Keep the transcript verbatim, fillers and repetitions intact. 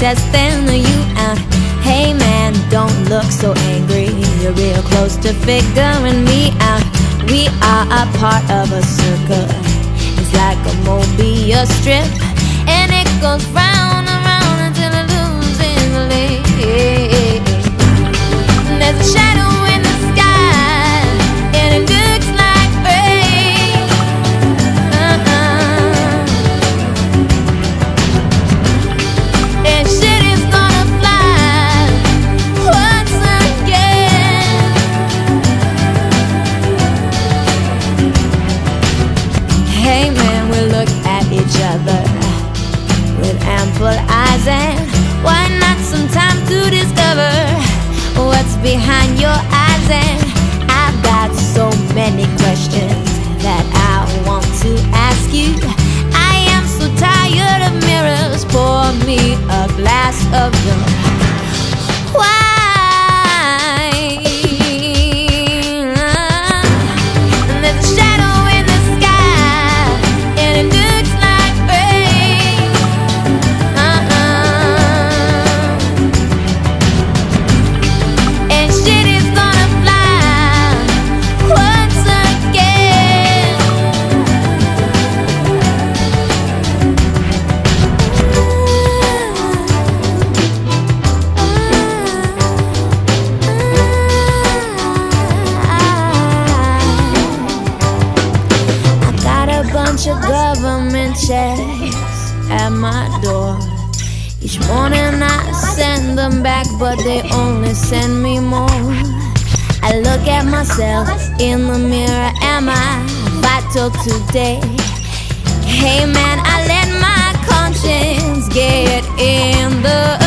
testing you out. Hey man, don't look so angry. You're real close to figuring me out. We are a part of a circle. It's like a Mobius strip, and it goes round and round until it loses the lead. There's a shadow in the sky, and it looks like rain. Uh-uh. And shit is gonna fly once again. Hey man, we look at each other with ample eyes, and why not some time to discover what's behind your eyes? And I've got so many questions that I want to ask you. I am so tired of mirrors. Pour me a glass of your wine. There's a shadow in the sky, and it looks like rain. Uh-uh. And shit is gonna fly once again. I got a bunch of government checks at my door. Each morning I send them back, but they only send me more. I look at myself in the mirror. Am I vital today? Hey man, I let my conscience get in the